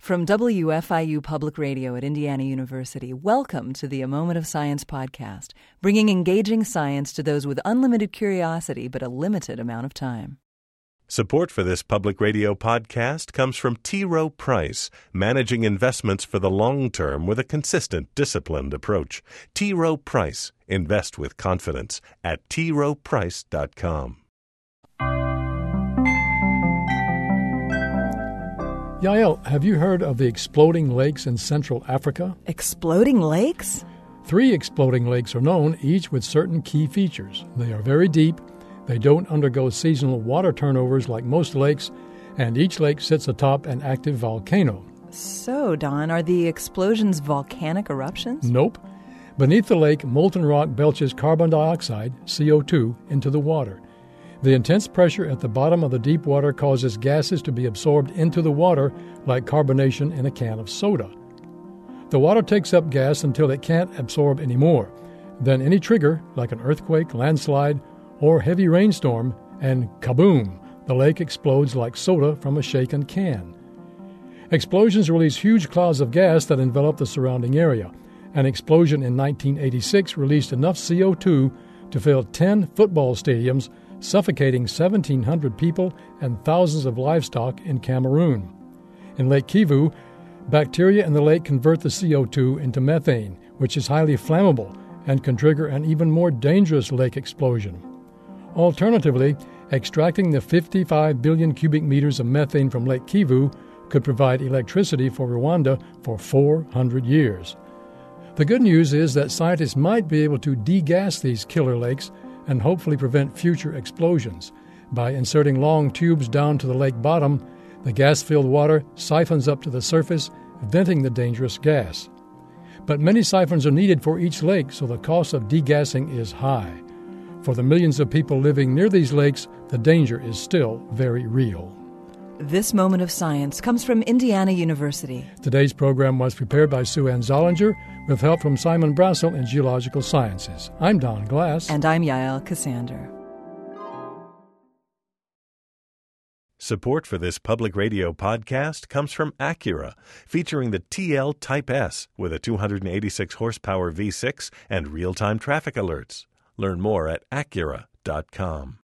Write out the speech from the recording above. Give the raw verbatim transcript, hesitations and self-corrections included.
From W F I U Public Radio at Indiana University, welcome to the A Moment of Science podcast, bringing engaging science to those with unlimited curiosity but a limited amount of time. Support for this public radio podcast comes from T. Rowe Price, managing investments for the long term with a consistent, disciplined approach. T. Rowe Price. Invest with confidence at t rowe price dot com. Yael, have you heard of the exploding lakes in Central Africa? Exploding lakes? Three exploding lakes are known, each with certain key features. They are very deep, they don't undergo seasonal water turnovers like most lakes, and each lake sits atop an active volcano. So, Don, are the explosions volcanic eruptions? Nope. Beneath the lake, molten rock belches carbon dioxide, C O two, into the water. The intense pressure at the bottom of the deep water causes gases to be absorbed into the water like carbonation in a can of soda. The water takes up gas until it can't absorb any more. Then any trigger, like an earthquake, landslide, or heavy rainstorm, and kaboom, the lake explodes like soda from a shaken can. Explosions release huge clouds of gas that envelop the surrounding area. An explosion in nineteen eighty-six released enough C O two to fill ten football stadiums, suffocating seventeen hundred people and thousands of livestock in Cameroon. In Lake Kivu, bacteria in the lake convert the C O two into methane, which is highly flammable and can trigger an even more dangerous lake explosion. Alternatively, extracting the fifty-five billion cubic meters of methane from Lake Kivu could provide electricity for Rwanda for four hundred years. The good news is that scientists might be able to degas these killer lakes and hopefully prevent future explosions. By inserting long tubes down to the lake bottom, the gas-filled water siphons up to the surface, venting the dangerous gas. But many siphons are needed for each lake, so the cost of degassing is high. For the millions of people living near these lakes, the danger is still very real. This Moment of Science comes from Indiana University. Today's program was prepared by Sue Ann Zollinger with help from Simon Brassel in Geological Sciences. I'm Don Glass. And I'm Yael Cassander. Support for this public radio podcast comes from Acura, featuring the T L Type S with a two hundred eighty-six horsepower V six and real-time traffic alerts. Learn more at acura dot com.